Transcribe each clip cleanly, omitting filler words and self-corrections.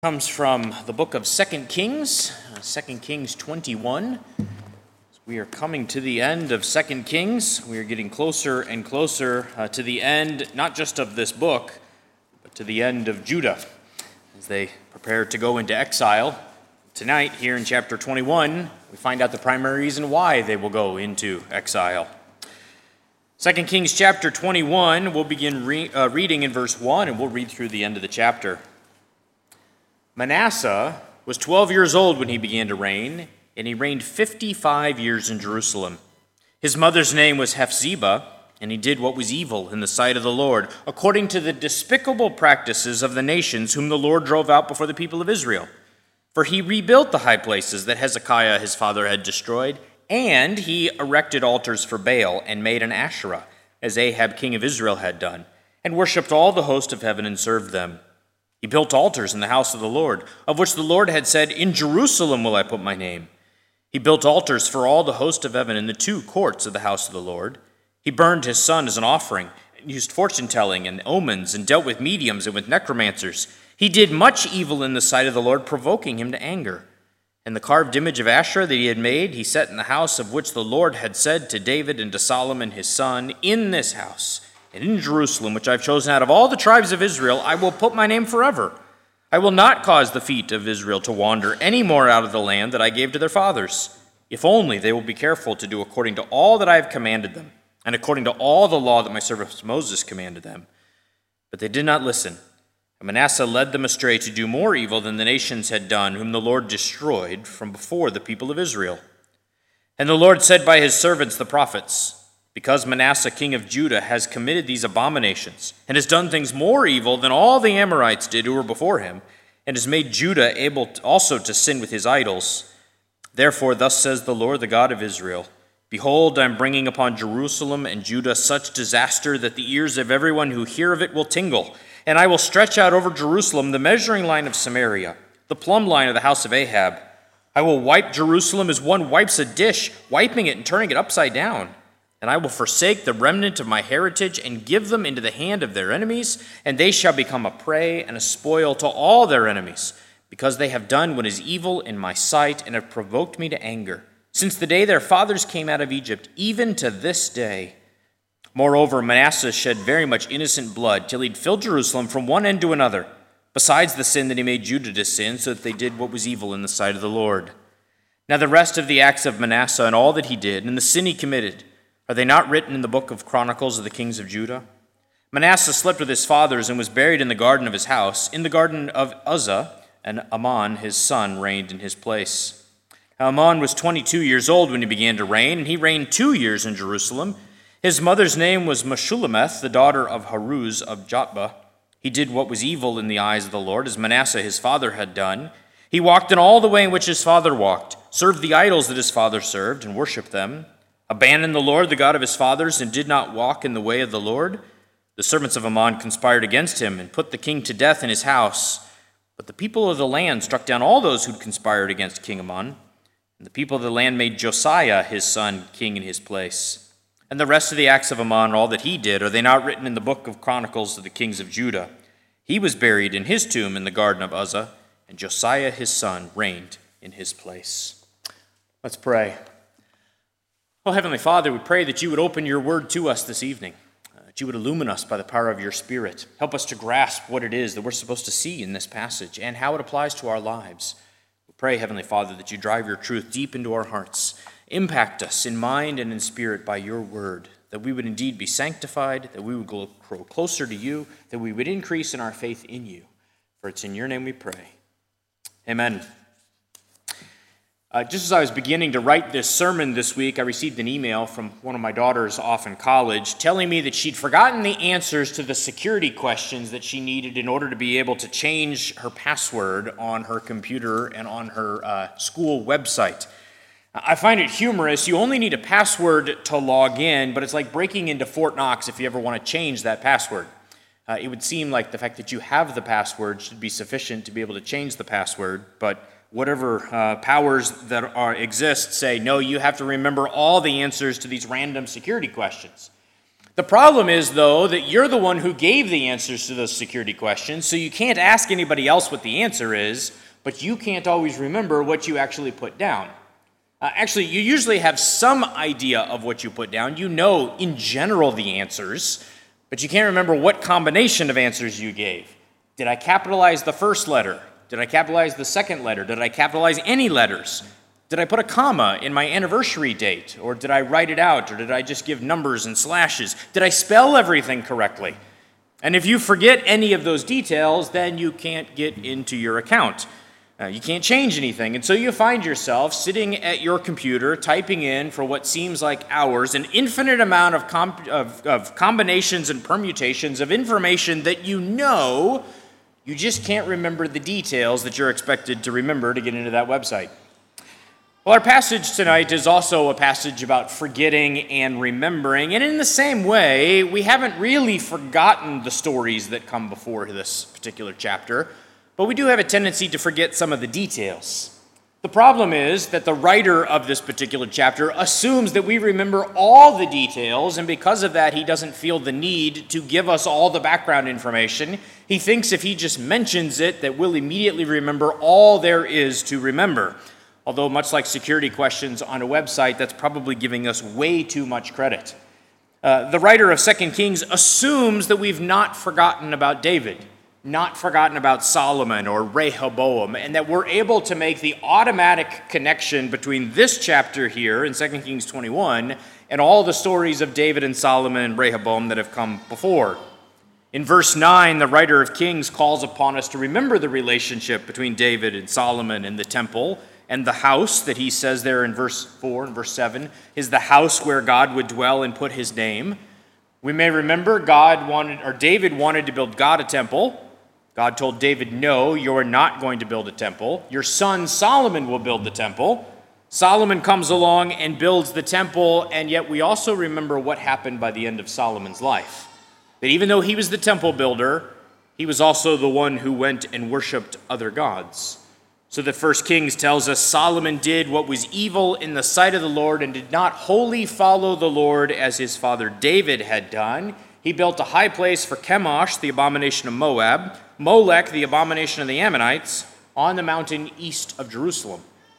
Comes from the book of 2 Kings, 2 Kings 21. We are coming to the end of 2 Kings. We are getting closer and closer to the end, not just of this book, but to the end of Judah, as they prepare to go into exile. Tonight, here in chapter 21, we find out the primary reason why they will go into exile. 2 Kings chapter 21, we'll begin reading in verse 1, and we'll read through the end of the chapter. Manasseh was 12 years old when he began to reign, and he reigned 55 years in Jerusalem. His mother's name was Hephzibah, and he did what was evil in the sight of the Lord, according to the despicable practices of the nations whom the Lord drove out before the people of Israel. For he rebuilt the high places that Hezekiah his father had destroyed, and he erected altars for Baal and made an Asherah, as Ahab king of Israel had done, and worshipped all the host of heaven and served them. He built altars in the house of the Lord, of which the Lord had said, "In Jerusalem will I put my name." He built altars for all the host of heaven in the two courts of the house of the Lord. He burned his son as an offering, and used fortune-telling and omens, and dealt with mediums and with necromancers. He did much evil in the sight of the Lord, provoking him to anger. And the carved image of Asherah that he had made, he set in the house of which the Lord had said to David and to Solomon his son, "In this house, and in Jerusalem, which I have chosen out of all the tribes of Israel, I will put my name forever. I will not cause the feet of Israel to wander any more out of the land that I gave to their fathers, if only they will be careful to do according to all that I have commanded them, and according to all the law that my servant Moses commanded them." But they did not listen. And Manasseh led them astray to do more evil than the nations had done, whom the Lord destroyed from before the people of Israel. And the Lord said by his servants the prophets, "Because Manasseh king of Judah has committed these abominations, and has done things more evil than all the Amorites did who were before him, and has made Judah able also to sin with his idols, therefore thus says the Lord, the God of Israel, Behold, I am bringing upon Jerusalem and Judah such disaster that the ears of everyone who hear of it will tingle, and I will stretch out over Jerusalem the measuring line of Samaria, the plumb line of the house of Ahab. I will wipe Jerusalem as one wipes a dish, wiping it and turning it upside down. And I will forsake the remnant of my heritage and give them into the hand of their enemies, and they shall become a prey and a spoil to all their enemies, because they have done what is evil in my sight and have provoked me to anger, since the day their fathers came out of Egypt, even to this day. Moreover, Manasseh shed very much innocent blood, till he'd filled Jerusalem from one end to another, besides the sin that he made Judah to sin, so that they did what was evil in the sight of the Lord. Now the rest of the acts of Manasseh and all that he did, and the sin he committed, are they not written in the book of Chronicles of the kings of Judah? Manasseh slept with his fathers and was buried in the garden of his house, in the garden of Uzzah, and Amon his son reigned in his place. Now Amon was 22 years old when he began to reign, and he reigned 2 years in Jerusalem. His mother's name was Meshullemeth, the daughter of Haruz of Jotbah. He did what was evil in the eyes of the Lord, as Manasseh his father had done. He walked in all the way in which his father walked, served the idols that his father served, and worshipped them, abandoned the Lord, the God of his fathers, and did not walk in the way of the Lord. The servants of Amon conspired against him and put the king to death in his house. But the people of the land struck down all those who'd conspired against King Amon. And the people of the land made Josiah, his son, king in his place. And the rest of the acts of Amon, all that he did, are they not written in the book of Chronicles of the kings of Judah? He was buried in his tomb in the garden of Uzzah, and Josiah, his son, reigned in his place. Let's pray. Oh, Heavenly Father, we pray that you would open your word to us this evening, that you would illumine us by the power of your Spirit. Help us to grasp what it is that we're supposed to see in this passage and how it applies to our lives. We pray, Heavenly Father, that you drive your truth deep into our hearts. Impact us in mind and in spirit by your word, that we would indeed be sanctified, that we would grow closer to you, that we would increase in our faith in you. For it's in your name we pray. Amen. Just as I was beginning to write this sermon this week, I received an email from one of my daughters off in college telling me that she'd forgotten the answers to the security questions that she needed in order to be able to change her password on her computer and on her school website. I find it humorous. You only need a password to log in, but it's like breaking into Fort Knox if you ever want to change that password. It would seem like the fact that you have the password should be sufficient to be able to change the password, but whatever powers that exist say, no, you have to remember all the answers to these random security questions. The problem is, though, that you're the one who gave the answers to those security questions, so you can't ask anybody else what the answer is, but you can't always remember what you actually put down. Actually, you usually have some idea of what you put down. You know, in general, the answers, but you can't remember what combination of answers you gave. Did I capitalize the first letter? Did I capitalize the second letter? Did I capitalize any letters? Did I put a comma in my anniversary date? Or did I write it out? Or did I just give numbers and slashes? Did I spell everything correctly? And if you forget any of those details, then you can't get into your account. You can't change anything. And so you find yourself sitting at your computer, typing in for what seems like hours, an infinite amount of combinations and permutations of information that you just can't remember the details that you're expected to remember to get into that website. Well, our passage tonight is also a passage about forgetting and remembering, and in the same way, we haven't really forgotten the stories that come before this particular chapter, but we do have a tendency to forget some of the details. The problem is that the writer of this particular chapter assumes that we remember all the details, and because of that, he doesn't feel the need to give us all the background information. He thinks if he just mentions it, that we'll immediately remember all there is to remember. Although, much like security questions on a website, that's probably giving us way too much credit. The writer of 2 Kings assumes that we've not forgotten about David, not forgotten about Solomon or Rehoboam, and that we're able to make the automatic connection between this chapter here in 2 Kings 21 and all the stories of David and Solomon and Rehoboam that have come before. In verse 9, the writer of Kings calls upon us to remember the relationship between David and Solomon and the temple. And the house that he says there in verse 4 and verse 7 is the house where God would dwell and put his name. We may remember David wanted to build God a temple. God told David, no, you're not going to build a temple. Your son Solomon will build the temple. Solomon comes along and builds the temple, and yet we also remember what happened by the end of Solomon's life. That even though he was the temple builder, he was also the one who went and worshiped other gods. So that 1 Kings tells us Solomon did what was evil in the sight of the Lord and did not wholly follow the Lord as his father David had done. He built a high place for Chemosh, the abomination of Moab, Molech, the abomination of the Ammonites, on the mountain east of Jerusalem.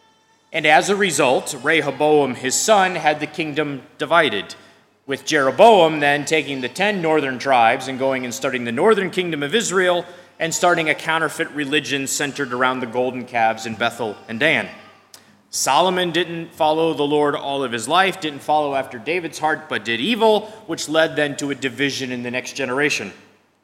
And as a result, Rehoboam, his son, had the kingdom divided, with Jeroboam then taking the 10 northern tribes and going and starting the northern kingdom of Israel and starting a counterfeit religion centered around the golden calves in Bethel and Dan. Solomon didn't follow the Lord all of his life, didn't follow after David's heart, but did evil, which led then to a division in the next generation.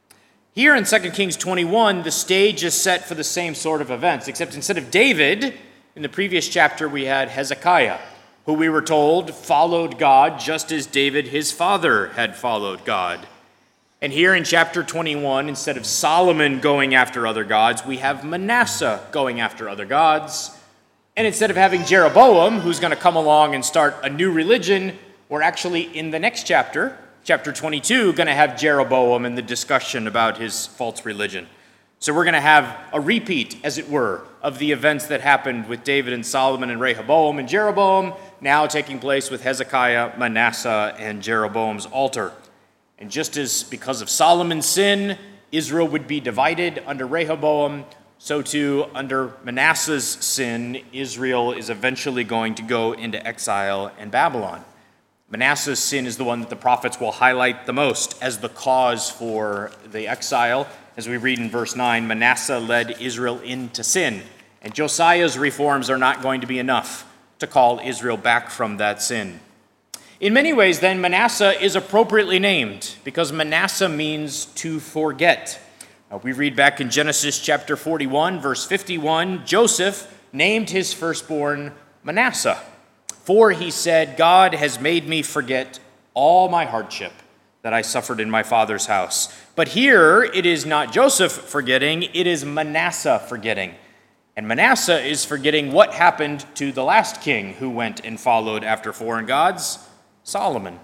Here in 2 Kings 21, the stage is set for the same sort of events, except instead of David, in the previous chapter we had Hezekiah, who we were told followed God just as David, his father, had followed God. And here in chapter 21, instead of Solomon going after other gods, we have Manasseh going after other gods. And instead of having Jeroboam, who's going to come along and start a new religion, we're actually in the next chapter, chapter 22, going to have Jeroboam and the discussion about his false religion. So we're going to have a repeat, as it were, of the events that happened with David and Solomon and Rehoboam and Jeroboam, now taking place with Hezekiah, Manasseh, and Jeroboam's altar. And just as because of Solomon's sin, Israel would be divided under Rehoboam, so too under Manasseh's sin, Israel is eventually going to go into exile in Babylon. Manasseh's sin is the one that the prophets will highlight the most as the cause for the exile. As we read in verse 9, Manasseh led Israel into sin, and Josiah's reforms are not going to be enough to call Israel back from that sin. In many ways, then, Manasseh is appropriately named because Manasseh means to forget. We read back in Genesis chapter 41, verse 51, Joseph named his firstborn Manasseh, for he said, God has made me forget all my hardship that I suffered in my father's house. But here, it is not Joseph forgetting, it is Manasseh forgetting. And Manasseh is forgetting what happened to the last king who went and followed after foreign gods, Solomon.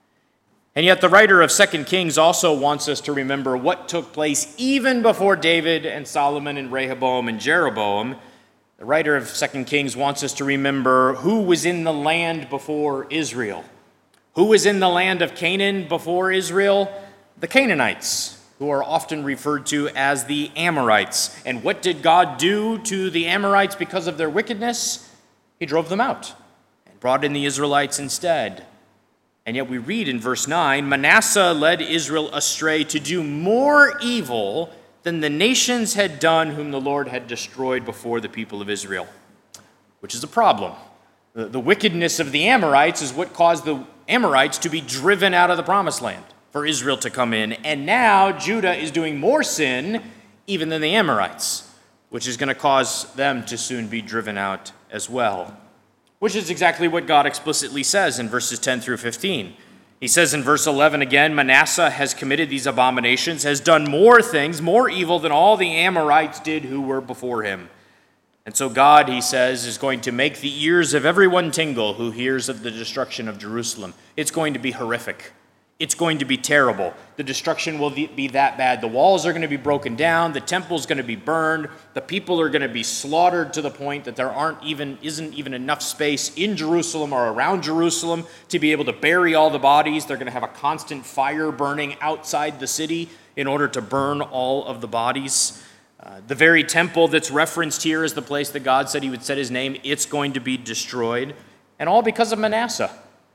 And yet the writer of 2 Kings also wants us to remember what took place even before David and Solomon and Rehoboam and Jeroboam. The writer of 2 Kings wants us to remember who was in the land before Israel, Who was in the land of Canaan before Israel? The Canaanites, who are often referred to as the Amorites. And what did God do to the Amorites because of their wickedness? He drove them out and brought in the Israelites instead. And yet we read in verse 9, Manasseh led Israel astray to do more evil than the nations had done whom the Lord had destroyed before the people of Israel, which is a problem. The wickedness of the Amorites is what caused the Amorites to be driven out of the promised land for Israel to come in. And now Judah is doing more sin even than the Amorites, which is going to cause them to soon be driven out as well, which is exactly what God explicitly says in verses 10 through 15. He says in verse 11 again, Manasseh has committed these abominations, has done more things, more evil than all the Amorites did who were before him. And so God, he says, is going to make the ears of everyone tingle who hears of the destruction of Jerusalem. It's going to be horrific. It's going to be terrible. The destruction will be that bad. The walls are going to be broken down. The temple's going to be burned. The people are going to be slaughtered to the point that there isn't even enough space in Jerusalem or around Jerusalem to be able to bury all the bodies. They're going to have a constant fire burning outside the city in order to burn all of the bodies. The very temple that's referenced here is the place that God said he would set his name. It's going to be destroyed. And all because of Manasseh.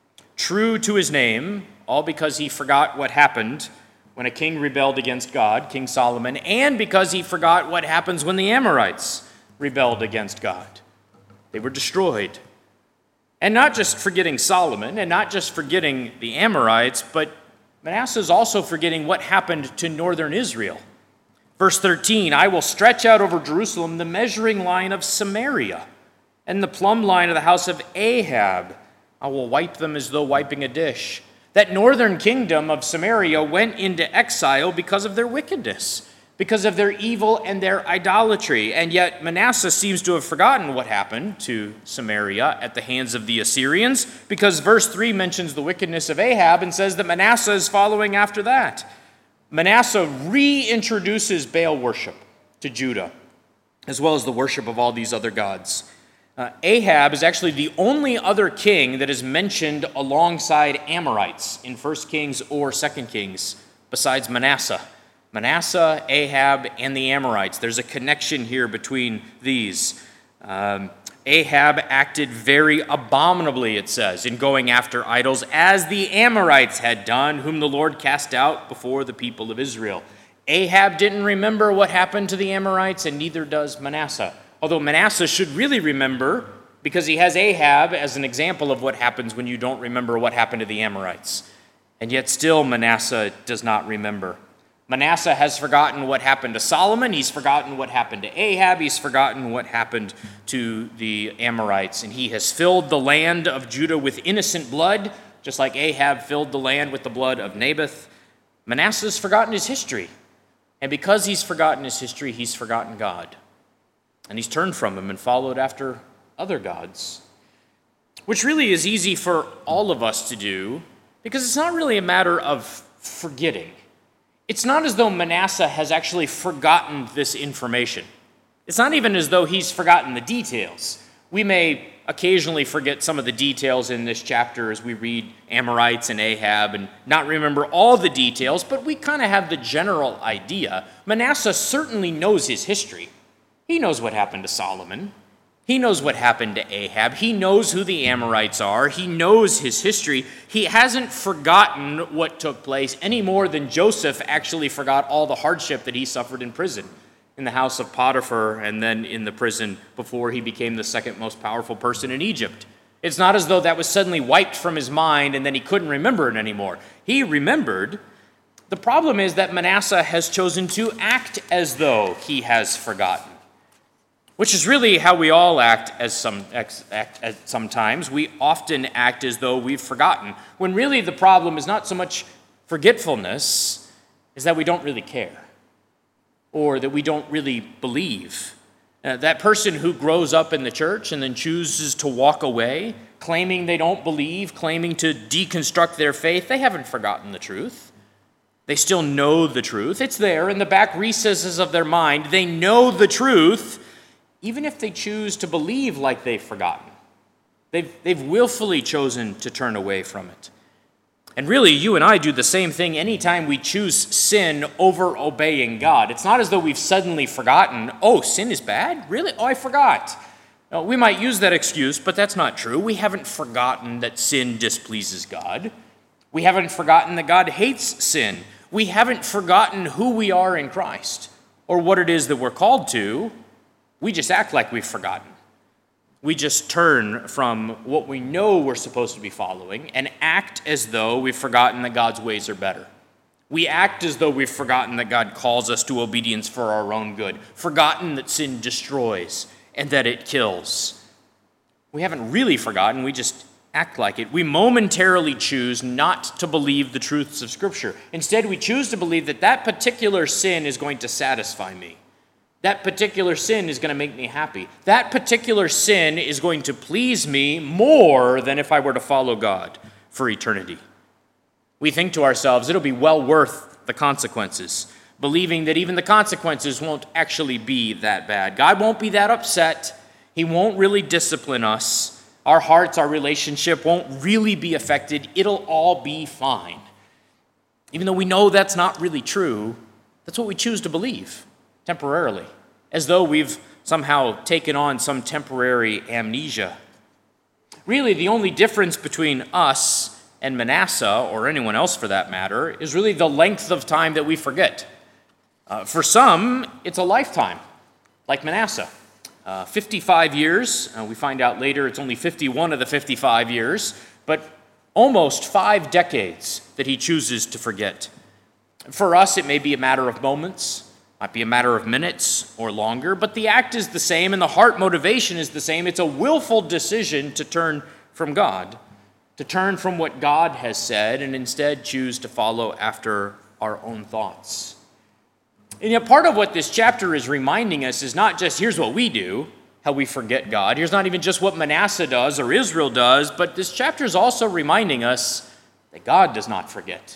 True to his name, all because he forgot what happened when a king rebelled against God, King Solomon, and because he forgot what happens when the Amorites rebelled against God. They were destroyed. And not just forgetting Solomon, and not just forgetting the Amorites, but Manasseh is also forgetting what happened to northern Israel. Verse 13, I will stretch out over Jerusalem the measuring line of Samaria and the plumb line of the house of Ahab. I will wipe them as though wiping a dish. That northern kingdom of Samaria went into exile because of their wickedness, because of their evil and their idolatry. And yet Manasseh seems to have forgotten what happened to Samaria at the hands of the Assyrians, because verse 3 mentions the wickedness of Ahab and says that Manasseh is following after that. Manasseh reintroduces Baal worship to Judah, as well as the worship of all these other gods. Ahab is actually the only other king that is mentioned alongside Amorites in 1 Kings or 2 Kings, besides Manasseh. Manasseh, Ahab, and the Amorites. There's a connection here between these. Ahab acted very abominably, it says, in going after idols, as the Amorites had done, whom the Lord cast out before the people of Israel. Ahab didn't remember what happened to the Amorites, and neither does Manasseh. Although Manasseh should really remember, because he has Ahab as an example of what happens when you don't remember what happened to the Amorites. And yet still Manasseh does not remember. Manasseh has forgotten what happened to Solomon. He's forgotten what happened to Ahab. He's forgotten what happened to the Amorites. And he has filled the land of Judah with innocent blood, just like Ahab filled the land with the blood of Naboth. Manasseh's forgotten his history. And because he's forgotten his history, he's forgotten God. And he's turned from him and followed after other gods, which really is easy for all of us to do, because it's not really a matter of forgetting. It's not as though Manasseh has actually forgotten this information. It's not even as though he's forgotten the details. We may occasionally forget some of the details in this chapter as we read Amorites and Ahab and not remember all the details, but we kind of have the general idea. Manasseh certainly knows his history. He knows what happened to Solomon. He knows what happened to Ahab. He knows who the Amorites are. He knows his history. He hasn't forgotten what took place any more than Joseph actually forgot all the hardship that he suffered in prison, in the house of Potiphar and then in the prison before he became the second most powerful person in Egypt. It's not as though that was suddenly wiped from his mind and then he couldn't remember it anymore. He remembered. The problem is that Manasseh has chosen to act as though he has forgotten, which is really how we all act sometimes. We often act as though we've forgotten, when really the problem is not so much forgetfulness, is that we don't really care, or that we don't really believe. That person who grows up in the church and then chooses to walk away, claiming they don't believe, claiming to deconstruct their faith, they haven't forgotten the truth. They still know the truth. It's there in the back recesses of their mind. They know the truth, even if they choose to believe like they've forgotten. They've willfully chosen to turn away from it. And really, you and I do the same thing anytime we choose sin over obeying God. It's not as though we've suddenly forgotten, oh, sin is bad? Really? Oh, I forgot. No, we might use that excuse, but that's not true. We haven't forgotten that sin displeases God. We haven't forgotten that God hates sin. We haven't forgotten who we are in Christ or what it is that we're called to. We just act like we've forgotten. We just turn from what we know we're supposed to be following and act as though we've forgotten that God's ways are better. We act as though we've forgotten that God calls us to obedience for our own good, forgotten that sin destroys and that it kills. We haven't really forgotten, we just act like it. We momentarily choose not to believe the truths of Scripture. Instead, we choose to believe that that particular sin is going to satisfy me. That particular sin is going to make me happy. That particular sin is going to please me more than if I were to follow God for eternity. We think to ourselves, it'll be well worth the consequences, believing that even the consequences won't actually be that bad. God won't be that upset. He won't really discipline us. Our hearts, our relationship won't really be affected. It'll all be fine. Even though we know that's not really true, that's what we choose to believe. Temporarily, as though we've somehow taken on some temporary amnesia. Really, the only difference between us and Manasseh, or anyone else for that matter, is really the length of time that we forget. For some, it's a lifetime, like Manasseh. 55 years, we find out later it's only 51 of the 55 years, but almost 5 decades that he chooses to forget. For us, it may be a matter of moments, might be a matter of minutes or longer, but the act is the same and the heart motivation is the same. It's a willful decision to turn from God, to turn from what God has said and instead choose to follow after our own thoughts. And yet part of what this chapter is reminding us is not just here's what we do, how we forget God. Here's not even just what Manasseh does or Israel does, but this chapter is also reminding us that God does not forget.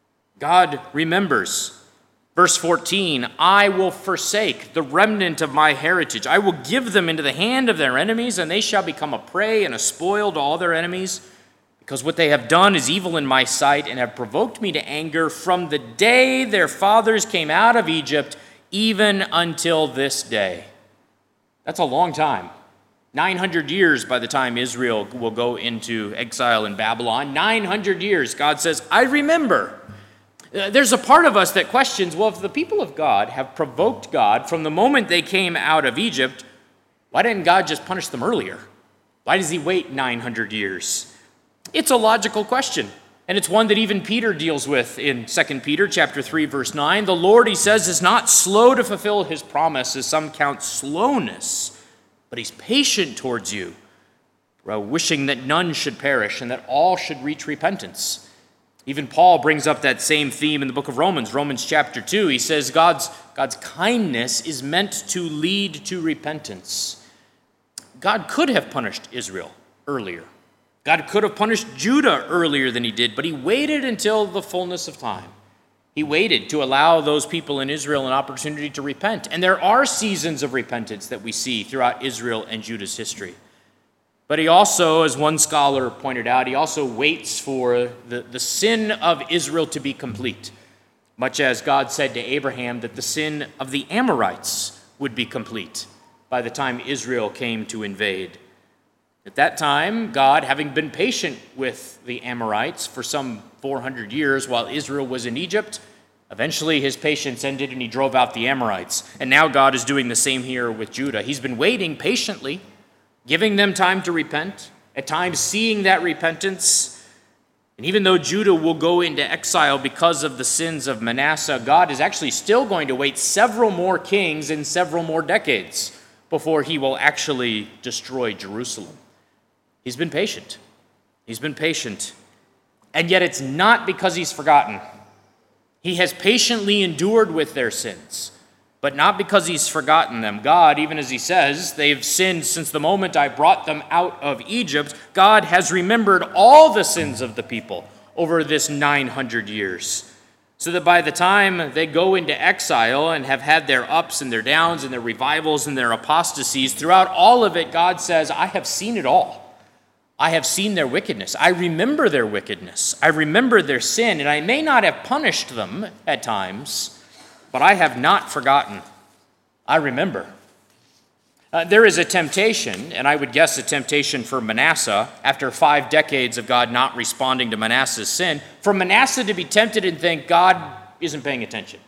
God remembers. Verse 14, I will forsake the remnant of my heritage. I will give them into the hand of their enemies, and they shall become a prey and a spoil to all their enemies, because what they have done is evil in my sight and have provoked me to anger from the day their fathers came out of Egypt, even until this day. That's a long time. 900 years by the time Israel will go into exile in Babylon. 900 years, God says, I remember. There's a part of us that questions, well, if the people of God have provoked God from the moment they came out of Egypt, why didn't God just punish them earlier? Why does he wait 900 years? It's a logical question, and it's one that even Peter deals with in 2 Peter chapter 3, verse 9. The Lord, he says, is not slow to fulfill his promise, as some count slowness, but he's patient towards you, wishing that none should perish and that all should reach repentance. Even Paul brings up that same theme in the book of Romans, Romans chapter 2. He says God's kindness is meant to lead to repentance. God could have punished Israel earlier. God could have punished Judah earlier than he did, but he waited until the fullness of time. He waited to allow those people in Israel an opportunity to repent. And there are seasons of repentance that we see throughout Israel and Judah's history. But he also, as one scholar pointed out, he also waits for the sin of Israel to be complete, much as God said to Abraham that the sin of the Amorites would be complete by the time Israel came to invade. At that time, God, having been patient with the Amorites for some 400 years while Israel was in Egypt, eventually his patience ended and he drove out the Amorites. And now God is doing the same here with Judah. He's been waiting patiently, giving them time to repent, at times seeing that repentance. And even though Judah will go into exile because of the sins of Manasseh, God is actually still going to wait several more kings and several more decades before he will actually destroy Jerusalem. He's been patient. He's been patient. And yet it's not because he's forgotten. He has patiently endured with their sins, but not because he's forgotten them. God, even as he says, they've sinned since the moment I brought them out of Egypt. God has remembered all the sins of the people over this 900 years, so that by the time they go into exile and have had their ups and their downs and their revivals and their apostasies, throughout all of it, God says, I have seen it all. I have seen their wickedness. I remember their wickedness. I remember their sin, and I may not have punished them at times, but I have not forgotten. I remember. There is a temptation, and I would guess a temptation for Manasseh, after 5 decades of God not responding to Manasseh's sin, for Manasseh to be tempted and think, God isn't paying attention.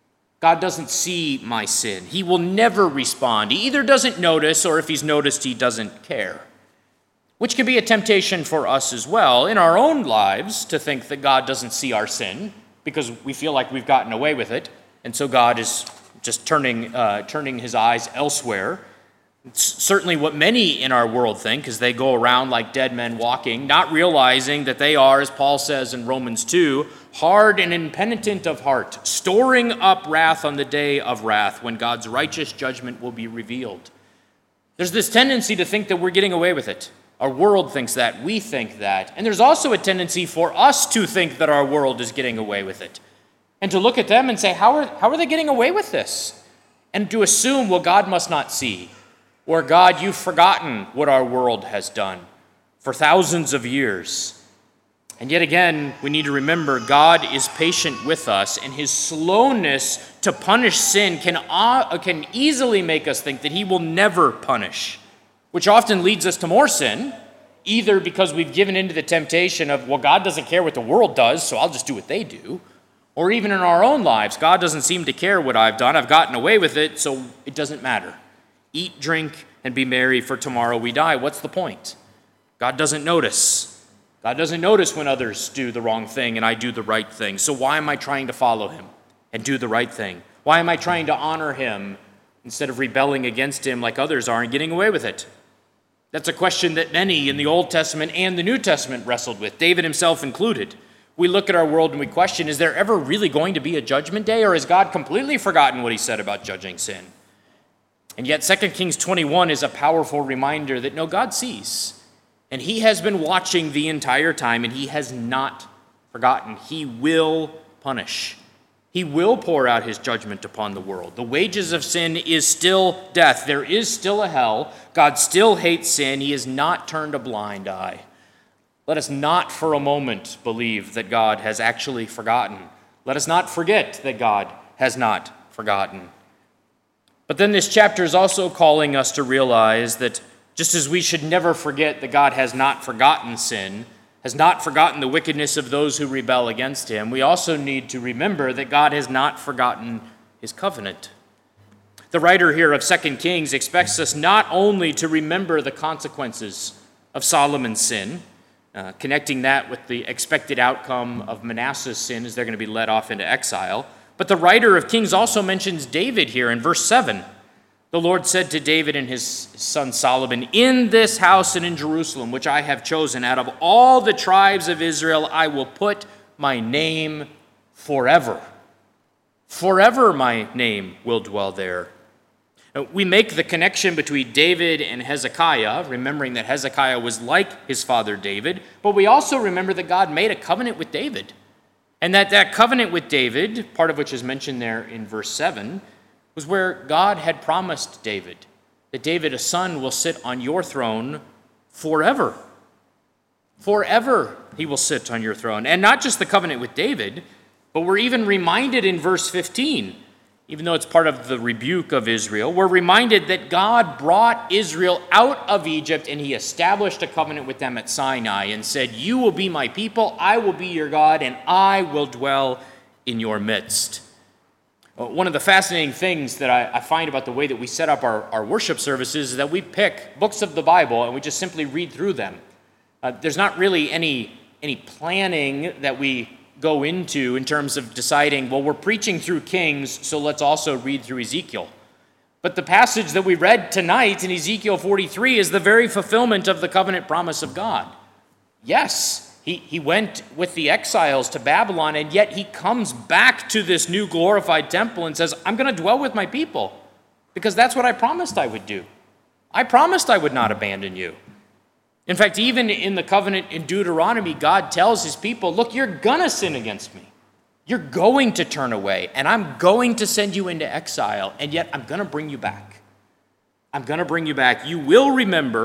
God doesn't see my sin. He will never respond. He either doesn't notice, or if he's noticed, he doesn't care. Which can be a temptation for us as well in our own lives to think that God doesn't see our sin because we feel like we've gotten away with it, and so God is just turning his eyes elsewhere. It's certainly what many in our world think as they go around like dead men walking, not realizing that they are, as Paul says in Romans 2, hard and impenitent of heart, storing up wrath on the day of wrath when God's righteous judgment will be revealed. There's this tendency to think that we're getting away with it. Our world thinks that, we think that, and there's also a tendency for us to think that our world is getting away with it, and to look at them and say, how are they getting away with this? And to assume, well, God must not see, or God, you've forgotten what our world has done for thousands of years. And yet again, we need to remember God is patient with us, and his slowness to punish sin can easily make us think that he will never punish, which often leads us to more sin, either because we've given into the temptation of, well, God doesn't care what the world does, so I'll just do what they do. Or even in our own lives, God doesn't seem to care what I've done. I've gotten away with it, so it doesn't matter. Eat, drink, and be merry, for tomorrow we die. What's the point? God doesn't notice. God doesn't notice when others do the wrong thing and I do the right thing. So why am I trying to follow him and do the right thing? Why am I trying to honor him instead of rebelling against him like others are and getting away with it? That's a question that many in the Old Testament and the New Testament wrestled with, David himself included. We look at our world and we question, is there ever really going to be a judgment day, or has God completely forgotten what he said about judging sin? And yet 2 Kings 21 is a powerful reminder that no, God sees. And he has been watching the entire time, and he has not forgotten. He will punish. He will pour out his judgment upon the world. The wages of sin is still death. There is still a hell. God still hates sin. He has not turned a blind eye. Let us not for a moment believe that God has actually forgotten. Let us not forget that God has not forgotten. But then this chapter is also calling us to realize that just as we should never forget that God has not forgotten sin, has not forgotten the wickedness of those who rebel against him, we also need to remember that God has not forgotten his covenant. The writer here of 2 Kings expects us not only to remember the consequences of Solomon's sin, connecting that with the expected outcome of Manasseh's sin as they're going to be led off into exile, but the writer of Kings also mentions David here in verse 7. The Lord said to David and his son Solomon, "In this house and in Jerusalem, which I have chosen, out of all the tribes of Israel, I will put my name forever. Forever my name will dwell there." We make the connection between David and Hezekiah, remembering that Hezekiah was like his father David, but we also remember that God made a covenant with David, and that covenant with David, part of which is mentioned there in verse 7, was where God had promised David that David, a son, will sit on your throne forever. Forever he will sit on your throne. And not just the covenant with David, but we're even reminded in verse 15, even though it's part of the rebuke of Israel, we're reminded that God brought Israel out of Egypt and he established a covenant with them at Sinai and said, "You will be my people, I will be your God, and I will dwell in your midst." One of the fascinating things that I find about the way that we set up our worship services is that we pick books of the Bible and we just simply read through them. There's not really any planning that we go into in terms of deciding, well, we're preaching through Kings, so let's also read through Ezekiel. But the passage that we read tonight in Ezekiel 43 is the very fulfillment of the covenant promise of God. Yes, he went with the exiles to Babylon, and yet he comes back to this new glorified temple and says, I'm going to dwell with my people because that's what I promised I would do. I promised I would not abandon you. In fact, even in the covenant in Deuteronomy, God tells his people, look, you're going to sin against me. You're going to turn away, and I'm going to send you into exile, and yet I'm going to bring you back. I'm going to bring you back. You will remember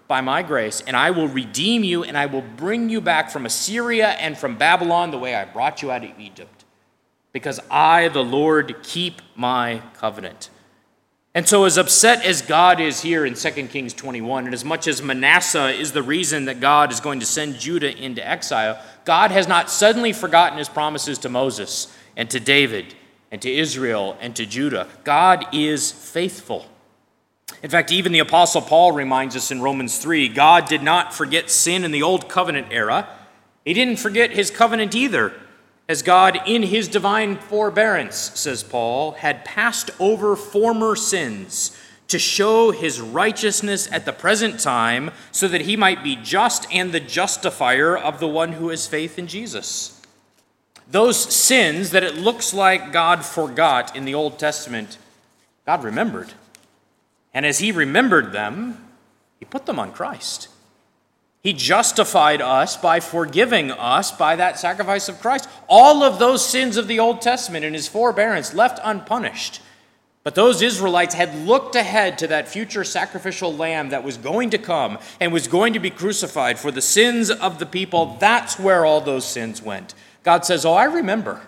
by my grace, and I will redeem you, and I will bring you back from Assyria and from Babylon the way I brought you out of Egypt, because I, the Lord, keep my covenant." And so as upset as God is here in 2 Kings 21, and as much as Manasseh is the reason that God is going to send Judah into exile, God has not suddenly forgotten his promises to Moses and to David and to Israel and to Judah. God is faithful. In fact, even the Apostle Paul reminds us in Romans 3, God did not forget sin in the old covenant era. He didn't forget his covenant either, as God, in his divine forbearance, says Paul, had passed over former sins to show his righteousness at the present time, so that he might be just and the justifier of the one who has faith in Jesus. Those sins that it looks like God forgot in the Old Testament, God remembered. And as he remembered them, he put them on Christ. He justified us by forgiving us by that sacrifice of Christ. All of those sins of the Old Testament in his forbearance left unpunished. But those Israelites had looked ahead to that future sacrificial lamb that was going to come and was going to be crucified for the sins of the people. That's where all those sins went. God says, "Oh, I remember.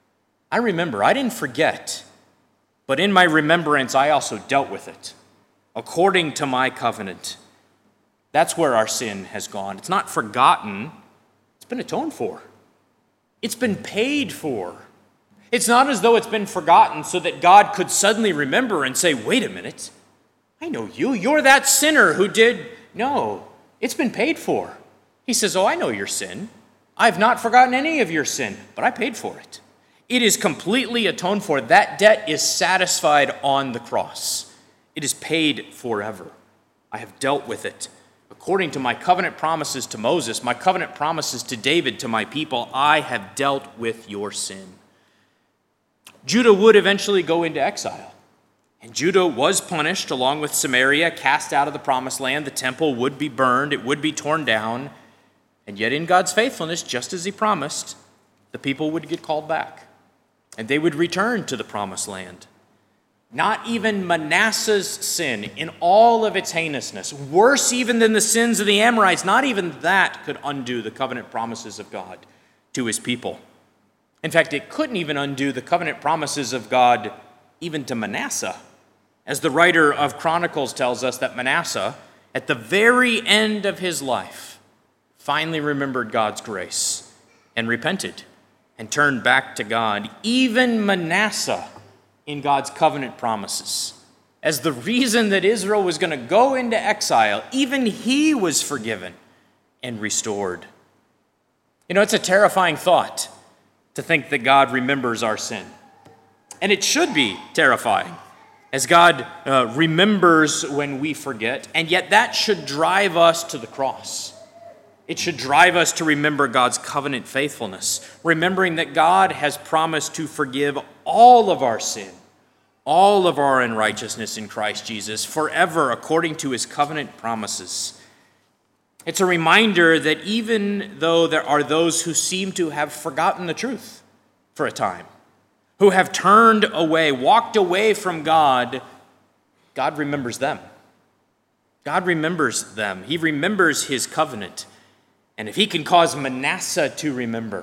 I didn't forget. But in my remembrance, I also dealt with it according to my covenant." That's where our sin has gone. It's not forgotten. It's been atoned for. It's been paid for. It's not as though it's been forgotten so that God could suddenly remember and say, "Wait a minute, I know you. You're that sinner who did." No, it's been paid for. He says, "Oh, I know your sin. I've not forgotten any of your sin, but I paid for it. It is completely atoned for. That debt is satisfied on the cross. It is paid forever. I have dealt with it. According to my covenant promises to Moses, my covenant promises to David, to my people, I have dealt with your sin." Judah would eventually go into exile. And Judah was punished along with Samaria, cast out of the promised land. The temple would be burned. It would be torn down. And yet in God's faithfulness, just as he promised, the people would get called back. And they would return to the promised land. Not even Manasseh's sin, in all of its heinousness, worse even than the sins of the Amorites, not even that could undo the covenant promises of God to his people. In fact, it couldn't even undo the covenant promises of God even to Manasseh. As the writer of Chronicles tells us, that Manasseh, at the very end of his life, finally remembered God's grace and repented and turned back to God. Even Manasseh, in God's covenant promises, as the reason that Israel was going to go into exile, even he was forgiven and restored. You know, it's a terrifying thought to think that God remembers our sin. And it should be terrifying, as God remembers when we forget, and yet that should drive us to the cross. It should drive us to remember God's covenant faithfulness, remembering that God has promised to forgive all of our sin, all of our unrighteousness in Christ Jesus, forever according to his covenant promises. It's a reminder that even though there are those who seem to have forgotten the truth for a time, who have turned away, walked away from God, God remembers them. God remembers them. He remembers his covenant. And if he can cause Manasseh to remember,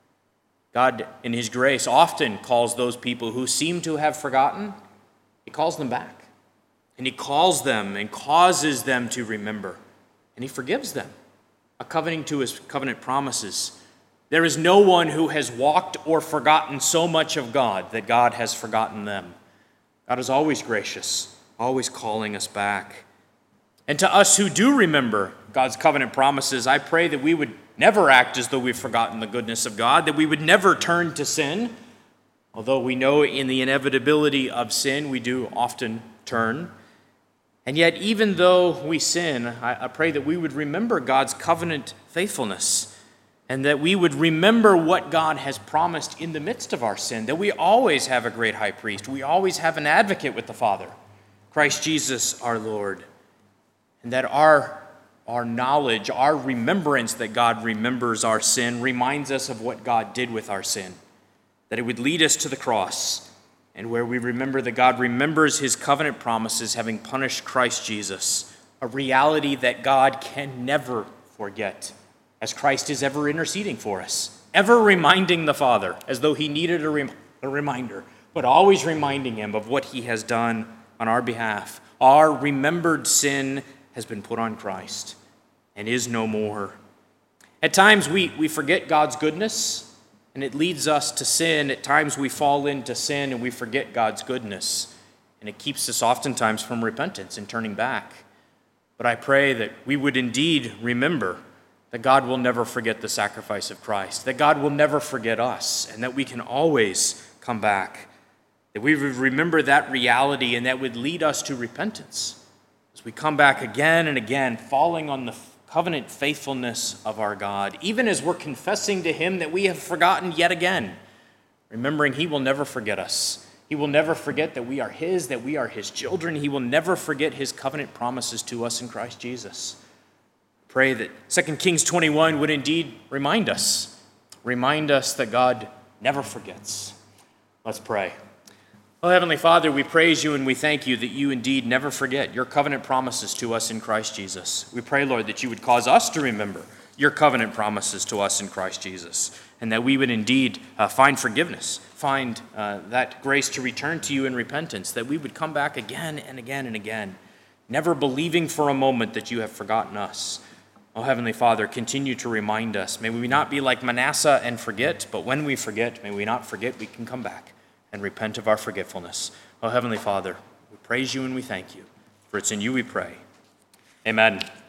God, in his grace, often calls those people who seem to have forgotten, he calls them back. And he calls them and causes them to remember. And he forgives them, according to his covenant promises. There is no one who has walked or forgotten so much of God that God has forgotten them. God is always gracious, always calling us back. And to us who do remember God's covenant promises, I pray that we would never act as though we've forgotten the goodness of God, that we would never turn to sin. Although we know in the inevitability of sin, we do often turn. And yet, even though we sin, I pray that we would remember God's covenant faithfulness, and that we would remember what God has promised in the midst of our sin, that we always have a great high priest. We always have an advocate with the Father, Christ Jesus our Lord. And that our knowledge, our remembrance that God remembers our sin reminds us of what God did with our sin, that it would lead us to the cross, and where we remember that God remembers his covenant promises, having punished Christ Jesus a reality that God can never forget, as Christ is ever interceding for us, ever reminding the Father, as though he needed a reminder, but always reminding him of what he has done on our behalf. Our remembered sin has been put on Christ and is no more. At times we forget God's goodness, and it leads us to sin. At times we fall into sin and we forget God's goodness, and it keeps us oftentimes from repentance and turning back. But I pray that we would indeed remember that God will never forget the sacrifice of Christ, that God will never forget us, and that we can always come back, that we would remember that reality, and that would lead us to repentance as we come back again and again, falling on the covenant faithfulness of our God, even as we're confessing to him that we have forgotten yet again, remembering he will never forget us. He will never forget that we are his children. He will never forget his covenant promises to us in Christ Jesus. Pray that 2 Kings 21 would indeed remind us that God never forgets. Let's pray. Oh, Heavenly Father, we praise you and we thank you that you indeed never forget your covenant promises to us in Christ Jesus. We pray, Lord, that you would cause us to remember your covenant promises to us in Christ Jesus, and that we would indeed find forgiveness, find that grace to return to you in repentance, that we would come back again and again and again, never believing for a moment that you have forgotten us. Oh, Heavenly Father, continue to remind us. May we not be like Manasseh and forget, but when we forget, may we not forget we can come back and repent of our forgetfulness. Oh, Heavenly Father, we praise you and we thank you, for it's in you we pray. Amen.